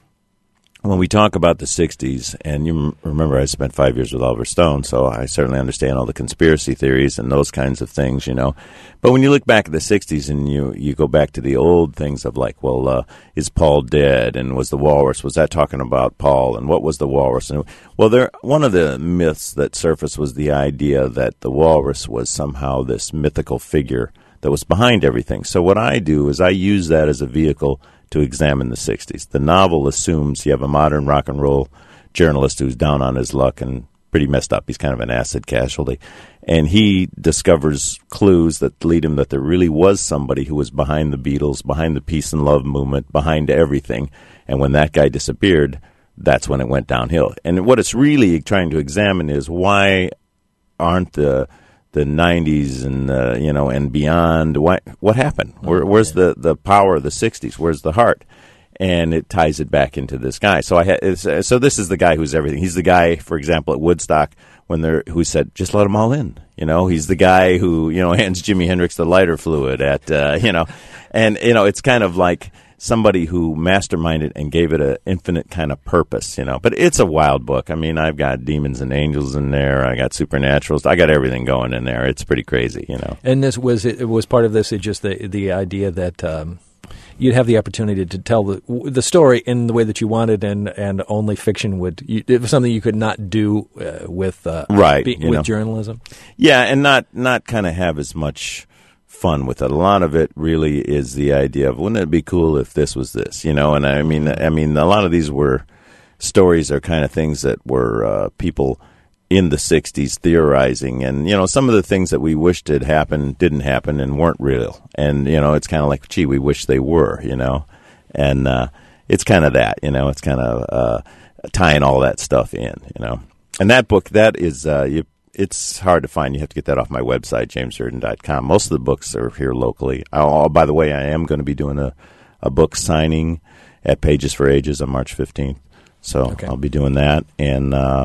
when we talk about the sixties, and you remember I spent five years with Oliver Stone, so I certainly understand all the conspiracy theories and those kinds of things, you know. But when you look back at the sixties and you, you go back to the old things of like, well, uh, is Paul dead? And was the Walrus, was that talking about Paul? And what was the Walrus? And, well, there, one of the myths that surfaced was the idea that the Walrus was somehow this mythical figure that was behind everything. So what I do is I use that as a vehicle to examine the sixties. The novel assumes you have a modern rock and roll journalist who's down on his luck and pretty messed up. He's kind of an acid casualty. And he discovers clues that lead him that there really was somebody who was behind the Beatles, behind the peace and love movement, behind everything. And when that guy disappeared, that's when it went downhill. And what it's really trying to examine is why aren't the the nineties and uh, you know and beyond, what what happened? Where, where's the, the power of the sixties? Where's the heart? And it ties it back into this guy. So I ha- it's, uh, so this is the guy who's everything. He's the guy, for example, at Woodstock when they're who said just let them all in. You know, he's the guy who you know hands Jimi Hendrix the lighter fluid at uh, you know, and you know it's kind of like somebody who masterminded and gave it an infinite kind of purpose, you know. But it's a wild book. I mean, I've got demons and angels in there. I got supernaturals. I got everything going in there. It's pretty crazy, you know. And this was it was part of this. It just the the idea that um, you'd have the opportunity to tell the the story in the way that you wanted, and, and only fiction would. You, it was something you could not do uh, with uh, right be, with know. journalism. Yeah, and not not kind of have as much fun with it. A lot of it really is the idea of wouldn't it be cool if this was this, you know? And I mean, I mean, a lot of these were stories are kind of things that were uh, people in the sixties theorizing, and you know, some of the things that we wished had happened didn't happen and weren't real. And you know, it's kind of like, gee, we wish they were, you know. And uh, it's kind of that, you know, it's kind of uh, tying all that stuff in, you know. And that book, that is uh, you. It's hard to find. You have to get that off my website, james reardon dot com. Most of the books are here locally. Oh, by the way, I am going to be doing a, a book signing at Pages for Ages on March fifteenth. So okay. I'll be doing that. And uh,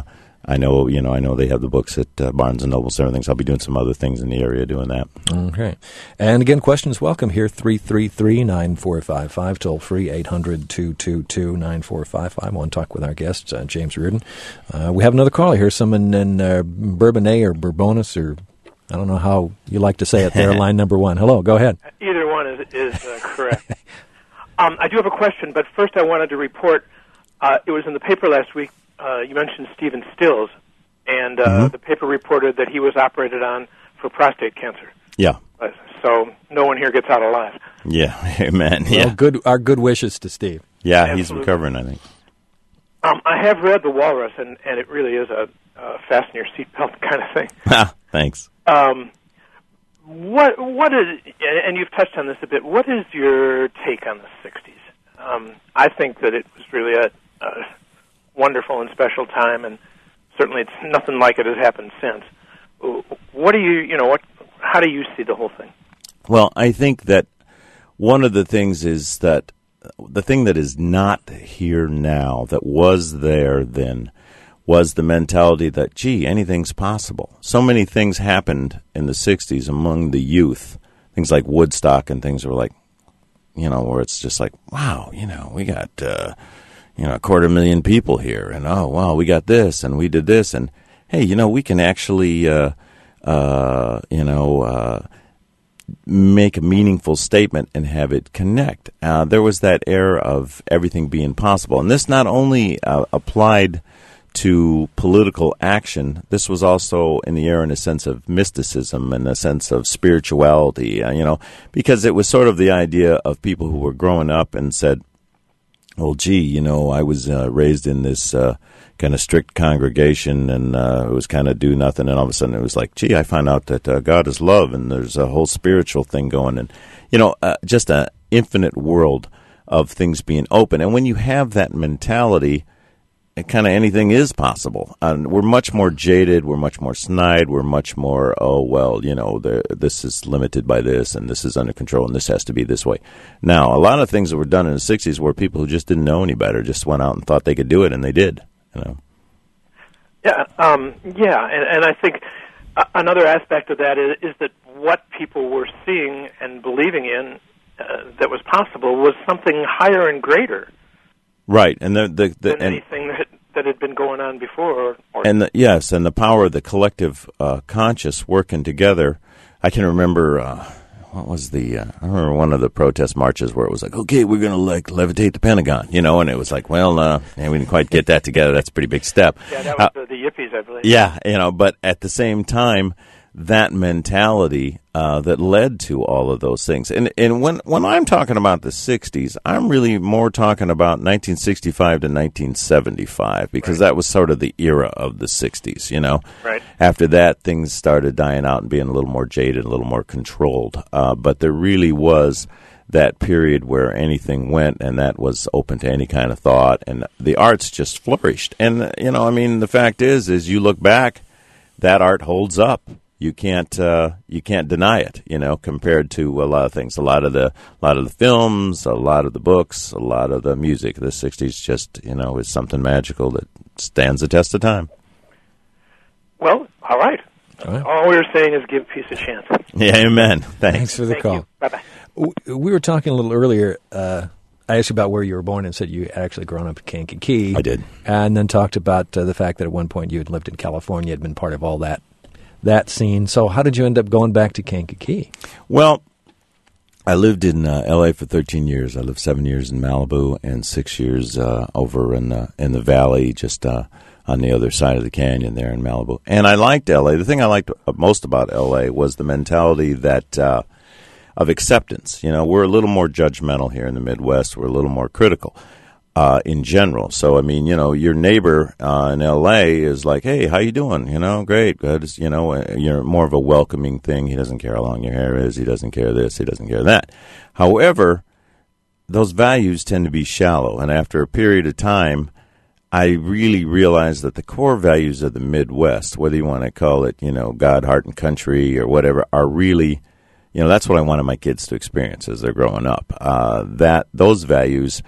I know, you know, I know they have the books at uh, Barnes and Noble and everything, so I'll be doing some other things in the area doing that. Okay. And again, questions welcome here, three three three, nine four five five, toll free, eight hundred, two two two, nine four five five. I want to talk with our guest, uh, James Reardon. Uh, we have another caller here, someone in uh, Bourbonnais or Bourbonus, or I don't know how you like to say it there, line number one. Hello, go ahead. Either one is, is uh, correct. um, I do have a question, but first I wanted to report, uh, it was in the paper last week, Uh, you mentioned Stephen Stills, and uh, mm-hmm. the paper reported that he was operated on for prostate cancer. Yeah. Uh, so no one here gets out alive. Yeah, amen. Well, yeah. good. Our good wishes to Steve. Yeah, Absolutely. He's recovering, I think. Um, I have read The Walrus, and, and it really is a, a fasten your seatbelt kind of thing. Thanks. Um, what what is, and you've touched on this a bit, what is your take on the sixties? Um, I think that it was really a... a wonderful and special time, and certainly it's nothing like it has happened since. What do you, you know, what? How do you see the whole thing? Well, I think that one of the things is that the thing that is not here now that was there then was the mentality that, gee, anything's possible. So many things happened in the sixties among the youth, things like Woodstock and things were like, you know, where it's just like, wow, you know, we got... Uh, you know, a quarter million people here, and oh, wow, we got this, and we did this, and hey, you know, we can actually, uh, uh, you know, uh, make a meaningful statement and have it connect. Uh, there was that era of everything being possible, and this not only uh, applied to political action, this was also in the era in a sense of mysticism and a sense of spirituality, uh, you know, because it was sort of the idea of people who were growing up and said, well, gee, you know, I was uh, raised in this uh, kind of strict congregation, and uh, it was kind of do nothing, and all of a sudden it was like, gee, I found out that uh, God is love, and there's a whole spiritual thing going, and, you know, uh, just an infinite world of things being open. And when you have that mentality, kind of anything is possible. And we're much more jaded, we're much more snide, we're much more, oh, well, you know, the, this is limited by this, and this is under control, and this has to be this way. Now, a lot of things that were done in the sixties were people who just didn't know any better, just went out and thought they could do it, and they did, you know. Yeah, um, yeah, and, and I think uh, another aspect of that is, is that what people were seeing and believing in uh, that was possible was something higher and greater. Right, and the, the, the than and, anything that that had been going on before. Or, or and the, yes, and the power of the collective uh, conscious working together. I can remember uh, what was the uh, I remember one of the protest marches where it was like, okay, we're going to like levitate the Pentagon, you know, and it was like, well, uh, yeah, we didn't quite get that together. That's a pretty big step. Yeah, that was uh, the, the yippies, I believe. Yeah, you know, but at the same time, that mentality uh, that led to all of those things. And and when when I'm talking about the sixties, I'm really more talking about nineteen sixty-five to nineteen seventy-five, because right. that was sort of the era of the sixties, you know. Right. After that, things started dying out and being a little more jaded, a little more controlled. Uh, but there really was that period where anything went, and that was open to any kind of thought, and the arts just flourished. And, you know, I mean, the fact is, is you look back, that art holds up. You can't uh, you can't deny it, you know, compared to a lot of things. A lot of the a lot of the films, a lot of the books, a lot of the music. The sixties just, you know, is something magical that stands the test of time. Well, all right. All right. All we were saying is give peace a chance. Yeah, amen. Thanks. Thanks for the Thank call. you. Bye-bye. We were talking a little earlier. Uh, I asked you about where you were born and said you had actually grown up in Kankakee. I did. And then talked about uh, the fact that at one point you had lived in California, had been part of all that that scene. So how did you end up going back to Kankakee? Well, I lived in uh, L A for thirteen years. I lived seven years in Malibu and six years uh, over in the, in the valley, just uh, on the other side of the canyon there in Malibu. And I liked L A. The thing I liked most about L A was the mentality that uh, of acceptance. You know, we're a little more judgmental here in the Midwest. We're a little more critical. Uh, in general. So, I mean, you know, your neighbor uh, in L A is like, hey, how you doing? You know, great, good. You know, you're more of a welcoming thing. He doesn't care how long your hair is. He doesn't care this. He doesn't care that. However, those values tend to be shallow. And after a period of time, I really realized that the core values of the Midwest, whether you want to call it, you know, God, heart, and country or whatever, are really, you know, that's what I wanted my kids to experience as they're growing up. Uh, that those values,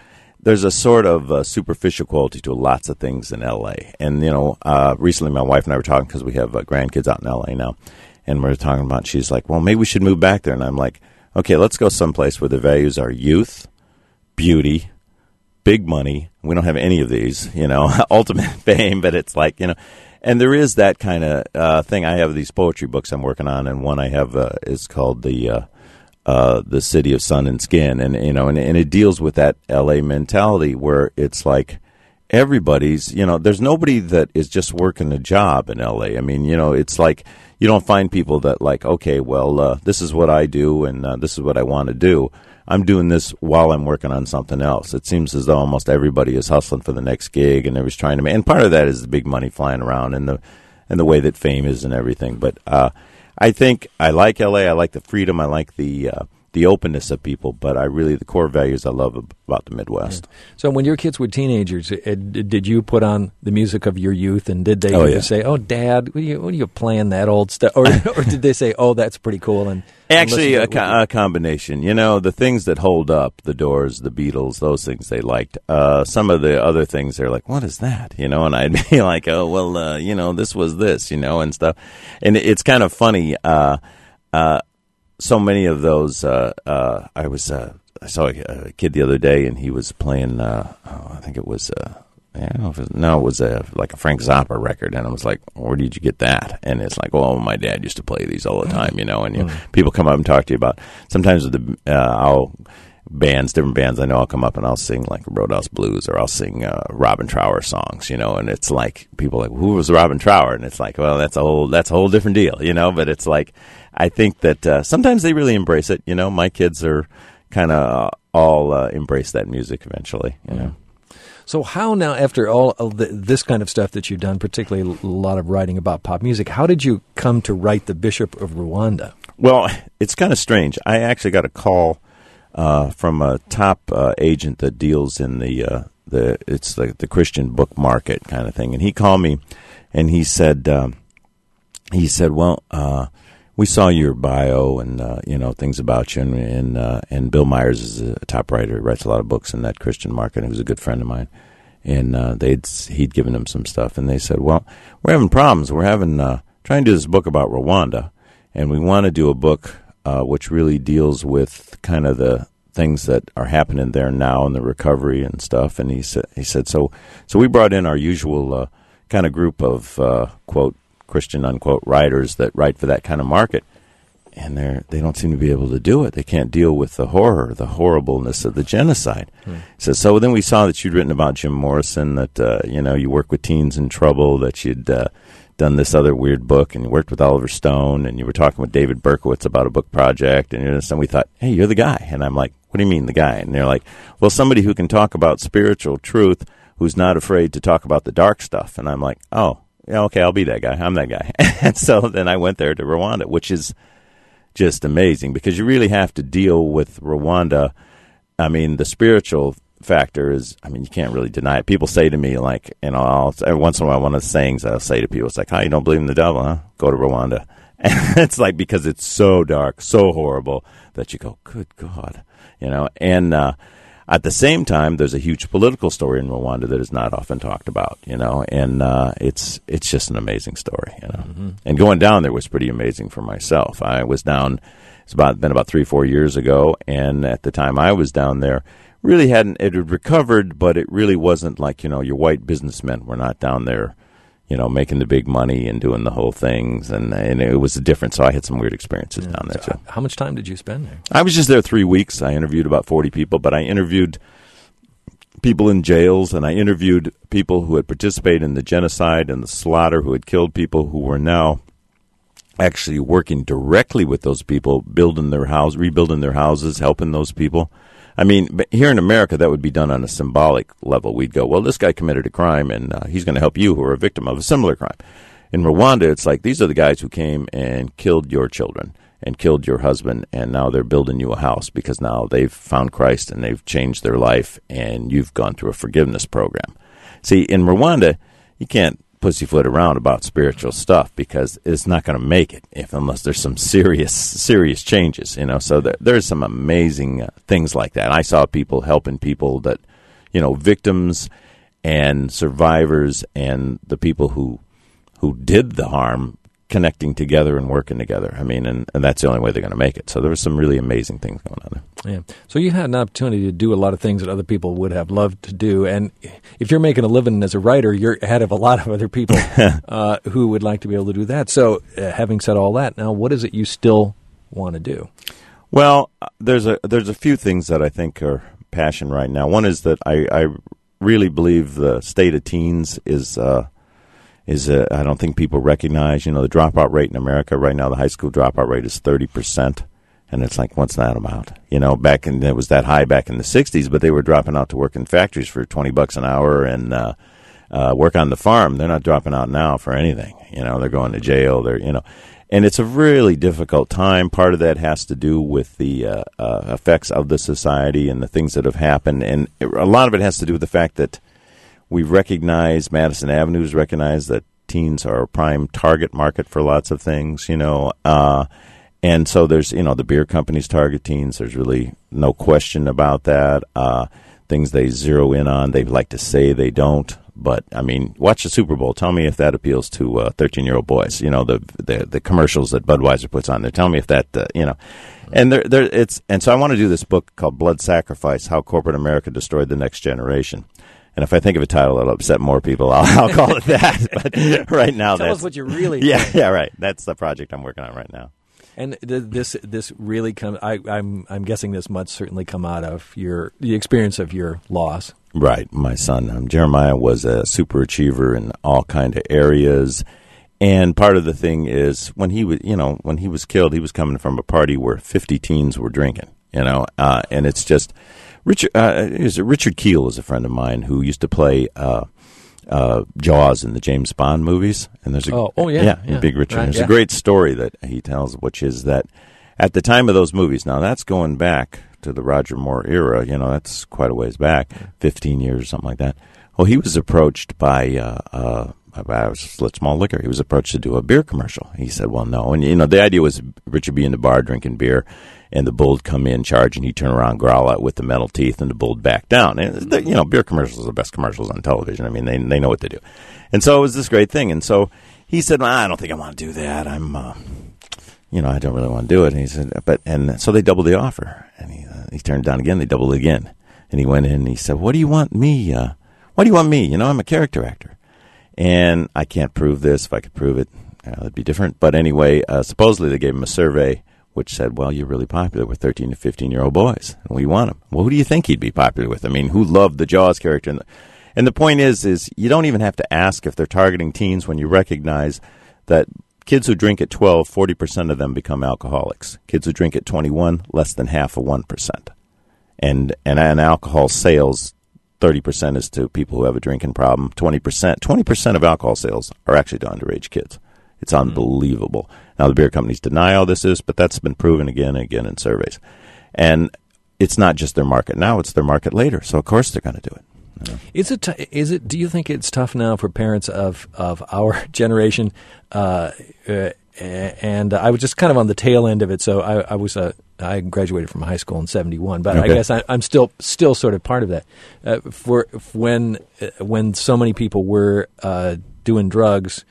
there's a sort of uh, superficial quality to lots of things in L A. And, you know, uh, recently my wife and I were talking because we have uh, grandkids out in L A now. And we we're talking about, she's like, well, maybe we should move back there. And I'm like, okay, let's go someplace where the values are youth, beauty, big money. We don't have any of these, you know, ultimate fame, but it's like, you know, and there is that kind of uh, thing. I have these poetry books I'm working on, and one I have uh, is called the uh, uh, the City of Sun and Skin, and you know, and, and it deals with that L A mentality where it's like everybody's, you know, there's nobody that is just working a job in L A. I mean, you know, it's like you don't find people that like, okay, well, uh, this is what I do, and uh, this is what I want to do. I'm doing this while I'm working on something else. It seems as though almost everybody is hustling for the next gig, and everybody's trying to make, and part of that is the big money flying around and the and the way that fame is and everything. But uh, I think I like L A. I like the freedom. I like the uh, the openness of people. But I really, the core values I love about the Midwest. Yeah. So when your kids were teenagers, it, did you put on the music of your youth, and did they oh, yeah. say, "Oh, Dad, what are, you, what are you playing that old stuff?" Or, or did they say, "Oh, that's pretty cool"? And Actually, a, co- a combination. You know, the things that hold up, the Doors, the Beatles, those things they liked. Uh, some of the other things, they're like, what is that? You know, and I'd be like, oh, well, uh, you know, this was this, you know, and stuff. And it's kind of funny. Uh, uh, so many of those, uh, uh, I was, uh, I saw a, a kid the other day, and he was playing, uh, oh, I think it was, uh, I don't know if it was, no, it was a, like a Frank Zappa record, and I was like, where did you get that? And it's like, well, my dad used to play these all the time, you know, and you, mm. people come up and talk to you about, sometimes with the, uh, I'll, bands, different bands I know, I'll come up and I'll sing like Roadhouse Blues, or I'll sing uh, Robin Trower songs, you know, and it's like, people are like, who was Robin Trower? And it's like, well, that's a whole, that's a whole different deal, you know, but it's like, I think that uh, sometimes they really embrace it, you know, my kids are kind of uh, all uh, embrace that music eventually, you know. So how now, after all of the, this kind of stuff that you've done, particularly a lot of writing about pop music, how did you come to write The Bishop of Rwanda? Well, it's kind of strange. I actually got a call uh, from a top uh, agent that deals in the, uh, the it's the, the Christian book market kind of thing. And he called me, and he said, um, he said, well, uh, we saw your bio and, uh, you know, things about you. And and, uh, and Bill Myers is a top writer. He writes a lot of books in that Christian market. And he was a good friend of mine. And uh, they'd he'd given him some stuff. And they said, well, we're having problems. We're having uh, trying to do this book about Rwanda. And we want to do a book uh, which really deals with kind of the things that are happening there now and the recovery and stuff. And he said, he said so, so we brought in our usual uh, kind of group of, uh, quote, Christian, unquote, writers that write for that kind of market, and they they don't seem to be able to do it. They can't deal with the horror, the horribleness of the genocide. Hmm. So, so then we saw that you'd written about Jim Morrison, that uh, you know you work with teens in trouble, that you'd uh, done this other weird book, and you worked with Oliver Stone, and you were talking with David Berkowitz about a book project, and, you know, so we thought, hey, you're the guy. And I'm like, what do you mean the guy? And they're like, well, somebody who can talk about spiritual truth, who's not afraid to talk about the dark stuff. And I'm like, oh. Yeah, okay, I'll be that guy. I'm that guy. And so then I went there to Rwanda, which is just amazing because you really have to deal with Rwanda. I mean, the spiritual factor is, I mean, you can't really deny it. People say to me, like, you know, I'll, every once in a while, one of the sayings I'll say to people, it's like, oh, you don't believe in the devil, huh? Go to Rwanda. And it's like, because it's so dark, so horrible that you go, good God, you know, and, uh, at the same time, there's a huge political story in Rwanda that is not often talked about, you know, and uh, it's it's just an amazing story, you know. Mm-hmm. And going down there was pretty amazing for myself. I was down, it's about been about three, four years ago, and at the time I was down there, really hadn't, it had recovered, but it really wasn't like, you know, your white businessmen were not down there, you know, making the big money and doing the whole things, and and it was different. So I had some weird experiences yeah. down there, so too. How much time did you spend there? I was just there three weeks. I interviewed about forty people, but I interviewed people in jails, and I interviewed people who had participated in the genocide and the slaughter, who had killed people, who were now actually working directly with those people, building their house, rebuilding their houses, helping those people. I mean, here in America, that would be done on a symbolic level. We'd go, well, this guy committed a crime, and uh, he's going to help you who are a victim of a similar crime. In Rwanda, it's like, these are the guys who came and killed your children and killed your husband, and now they're building you a house because now they've found Christ and they've changed their life, and you've gone through a forgiveness program. See, in Rwanda, you can't pussyfoot around about spiritual stuff because it's not going to make it if unless there's some serious serious changes, you know. So there, there's some amazing uh, things like that. I saw people helping people that, you know, victims and survivors and the people who who did the harm connecting together and working together. I mean, and, and that's the only way they're going to make it. So there were some really amazing things going on there. Yeah. So you had an opportunity to do a lot of things that other people would have loved to do. And if you're making a living as a writer, you're ahead of a lot of other people uh, who would like to be able to do that. So uh, having said all that, now what is it you still want to do? Well, there's a there's a few things that I think are passion right now. One is that I, I really believe the state of teens is uh, is uh, I don't think people recognize. You know, the dropout rate in America right now, the high school dropout rate is thirty percent, and it's like, what's that about? You know, back in it was that high back in the sixties, but they were dropping out to work in factories for twenty bucks an hour and uh, uh, work on the farm. They're not dropping out now for anything. You know, they're going to jail. They're you know. And it's a really difficult time. Part of that has to do with the uh, uh, effects of the society and the things that have happened. And it, a lot of it has to do with the fact that we recognize, Madison Avenue's recognized that teens are a prime target market for lots of things, you know. Uh, and so there's, you know, the beer companies target teens. There's really no question about that. Uh, things they zero in on, they like to say they don't. But, I mean, watch the Super Bowl. Tell me if that appeals to uh, thirteen-year-old boys. You know, the, the the commercials that Budweiser puts on there. Tell me if that, uh, you know. And there, there, it's and so I want to do this book called Blood Sacrifice, How Corporate America Destroyed the Next Generation. And if I think of a title that'll upset more people, I'll, I'll call it that. But right now, Tell that's... us what you really Yeah, think. yeah, right. That's the project I'm working on right now. And th- this this really comes. I, I'm I'm guessing this must certainly come out of your the experience of your loss. Right, my son um, Jeremiah was a super achiever in all kind of areas, and part of the thing is when he was, you know, when he was killed, he was coming from a party where fifty teens were drinking, you know, uh, and it's just Richard. Uh, is Richard Kiel is a friend of mine who used to play uh, uh, Jaws in the James Bond movies, and there's a oh, oh yeah, yeah, yeah. Big Richard. Right, there's yeah. a great story that he tells, which is that at the time of those movies, now that's going back to the Roger Moore era, you know, that's quite a ways back, fifteen years or something like that. Well, he was approached by, uh, uh, by Slits Malt Liquor. He was approached to do a beer commercial. He said, well, no. And, you know, the idea was Richard be in the bar drinking beer, and the bull would come in, charge, and he'd turn around, growl out with the metal teeth, and the bull would back down. And, the, you know, beer commercials are the best commercials on television. I mean, they they know what to do. And so it was this great thing. And so he said, well, I don't think I want to do that. I'm... Uh, You know, I don't really want to do it. And he said, but and so they doubled the offer, and he uh, he turned it down again. They doubled it again, and he went in and he said, "What do you want me? Uh, why do you want me? You know, I'm a character actor, and I can't prove this. If I could prove it, uh, it'd be different." But anyway, uh, supposedly they gave him a survey which said, "Well, you're really popular with thirteen to fifteen year old boys, and we want him." Well, who do you think he'd be popular with? I mean, who loved the Jaws character? And the, and the point is, is you don't even have to ask if they're targeting teens when you recognize that. Kids who drink at twelve, forty percent of them become alcoholics. Kids who drink at twenty-one, less than half of one percent. And and and alcohol sales, thirty percent is to people who have a drinking problem. twenty percent, twenty percent of alcohol sales are actually to underage kids. It's unbelievable. Now, the beer companies deny all this is, but that's been proven again and again in surveys. And it's not just their market now, it's their market later. So, of course, they're going to do it. Yeah. Is it? T- is it? Do you think it's tough now for parents of of our generation? Uh, uh, and I was just kind of on the tail end of it. So I, I was. Uh, I graduated from high school in seventy-one, but okay. I guess I, I'm still still sort of part of that. Uh, for when uh, when so many people were uh, doing drugs,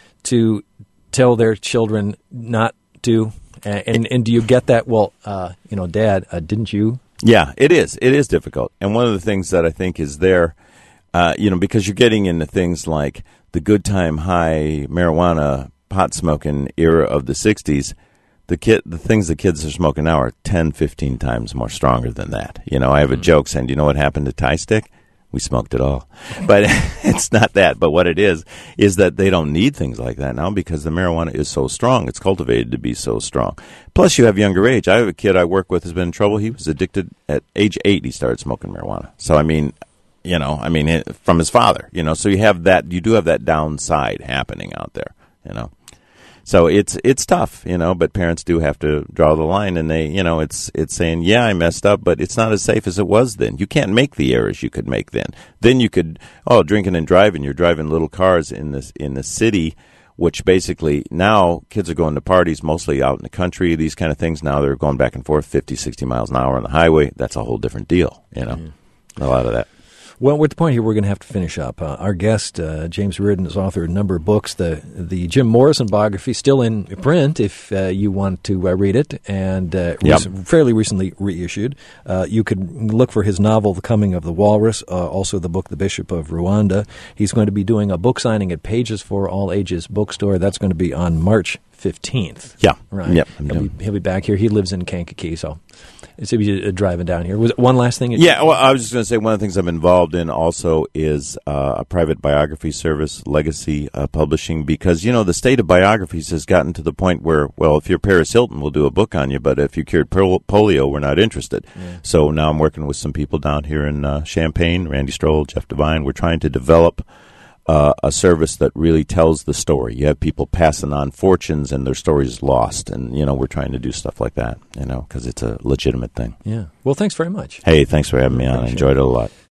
to tell their children not to, and and, and do you get that? Well, uh, you know, Dad, uh, didn't you? Yeah, it is. It is difficult. And one of the things that I think is there, uh, you know, because you're getting into things like the good time high marijuana, pot smoking era of the sixties, the kid, the things the kids are smoking now are ten, fifteen times more stronger than that. You know, I have a joke saying, do you know what happened to Thai Stick? We smoked it all. But it's not that. But what it is, is that they don't need things like that now because the marijuana is so strong. It's cultivated to be so strong. Plus, you have younger age. I have a kid I work with who's been in trouble. He was addicted at age eight. He started smoking marijuana. So, I mean, you know, I mean, from his father, you know. So you have that, you do have that downside happening out there, you know. So it's it's tough, you know, but parents do have to draw the line, and they, you know, it's it's saying, yeah, I messed up, but it's not as safe as it was then. You can't make the errors you could make then. Then you could, oh, drinking and driving, you're driving little cars in this in the city, which basically now kids are going to parties mostly out in the country, these kind of things. Now they're going back and forth fifty, sixty miles an hour on the highway. That's a whole different deal, you know, mm. a lot of that. Well, we're at the point here we're going to have to finish up. Uh, our guest, uh, James Reardon, has authored a number of books. The the Jim Morrison biography is still in print if uh, you want to uh, read it, and uh, yep. rec- fairly recently reissued. Uh, you could look for his novel, The Coming of the Walrus, uh, also the book, The Bishop of Rwanda. He's going to be doing a book signing at Pages for All Ages bookstore. That's going to be on March fifteenth. Yeah. Right. Yep. He'll be, he'll be back here. He lives in Kankakee, so it's uh, driving down here. Was it one last thing? Yeah, well, I was just going to say one of the things I'm involved in also is uh, a private biography service, Legacy uh, Publishing, because, you know, the state of biographies has gotten to the point where, well, if you're Paris Hilton, we'll do a book on you, but if you cured pol- polio, we're not interested. Yeah. So now I'm working with some people down here in uh, Champaign, Randy Stroll, Jeff Devine. We're trying to develop Uh, a service that really tells the story. You have people passing on fortunes and their stories lost, and you know we're trying to do stuff like that, you know, because it's a legitimate thing. Yeah. Well, thanks very much. Hey, thanks for having me on. I enjoyed it a lot.